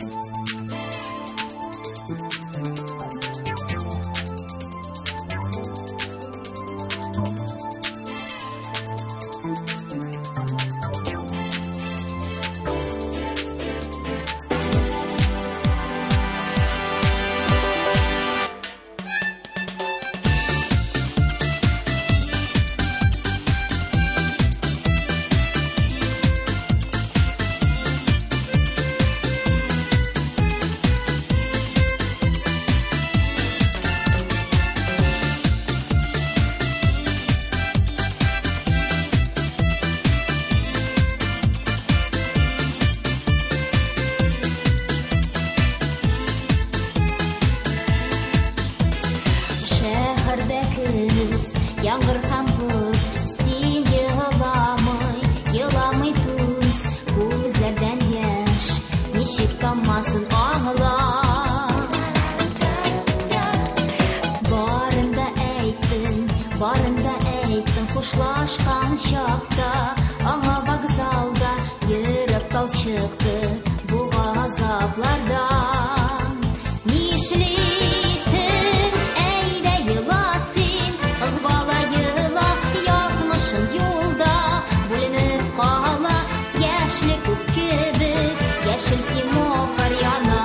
Яңгыр һәм буз, син еламый түз, күзләрдән яшь, ничек тамасын аңла. Барында әйттең, хушлашкан чакта, аңа вокзалда йөреп талчыкты бу газаплардан. Нишлисең, әйдә ела син, кыз бала ела, язмышың юлда бүленеп кала, яшьлек күз кебек, яшел симофор яна.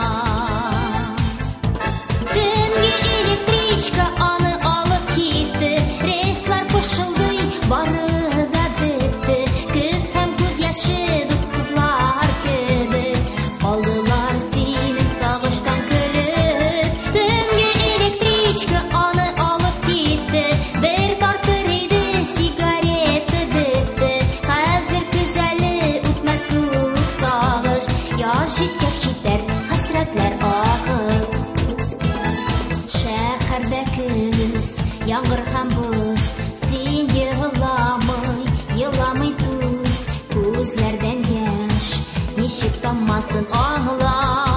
Төнге электричка аны алып китте, рейслар пышылдый, бары да бетте, көз һәм күз яшы дус кызлар кебек, калдылар синең сагыштан көлеп. Төнге электричка аны алып китте, бер тартыр иде сигарета бетте, хәзер көз әле үтмәс күк сагыш, яш җиткәч китәр хәсрәтләр агып. Шәһәрдә көз, яңгыр һәм буз, син еламый түз, күзләрдән яшь, ничек тамасын аңла.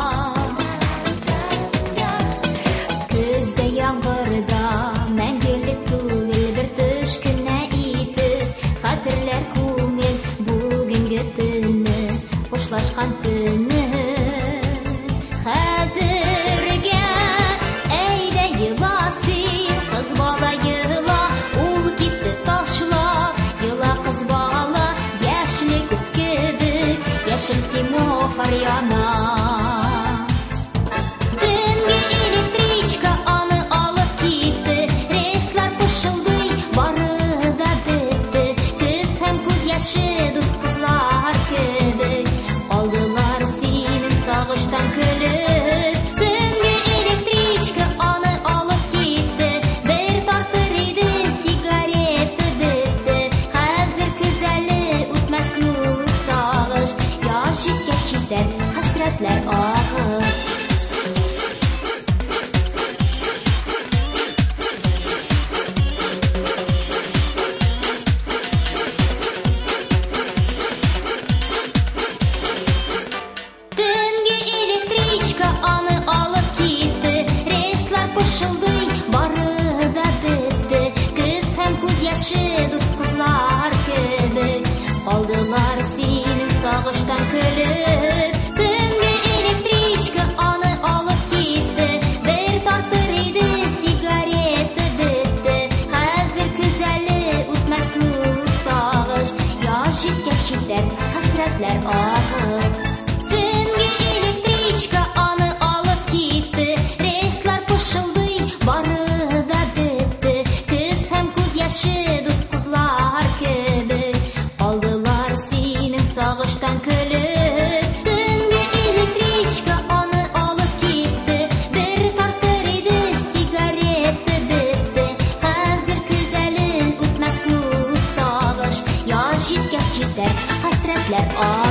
Көздә яңгырда мәңгелек түгел, бер төш кенә итеп хәтерләр күңел бүгенге төнне, хушлашкан төнне. Хәзергә әйдә ела син, кыз бала ела, ул китте ташлап, ела кыз бала, яшьлек күз кебек, яшел симофор яна. Төнге электричка аны алып китте, рейслар пышылдый, бары да бетте, көз һәм күз яшы дус кызлар кебек, калдылар синең сагыштан көлеп. Төнге электричка аны алып китте, бер тартыр иде сигарета бетте, хәзер көз әле үтмәс күк сагыш, яш җиткәч китәр хәсрәтләр агып. Төнге электричка аны алып китте, рейслар пышылдый, бары да бетте, көз һәм күз яшы дус кызлар кебек, калдылар синең сагыштан көлеп. Төнге электричка аны алып китте, бер тартыр иде сигарета бетте, хәзер көз әле үтмәс күк сагыш, яш җиткәч китәр хәсрәтләр агып. Төнге электричка аны алып китте, рейслар пышылдый, бары да бетте, көз һәм күз яшы дус кызлар кебек, калдылар синең сагыштан көлеп. Төнге электричка аны алып китте, бер тартыр иде сигарета бетте, хәзер көз әле үтмәс күк сагыш, яш җиткәч китәр хәсрәтләр агып.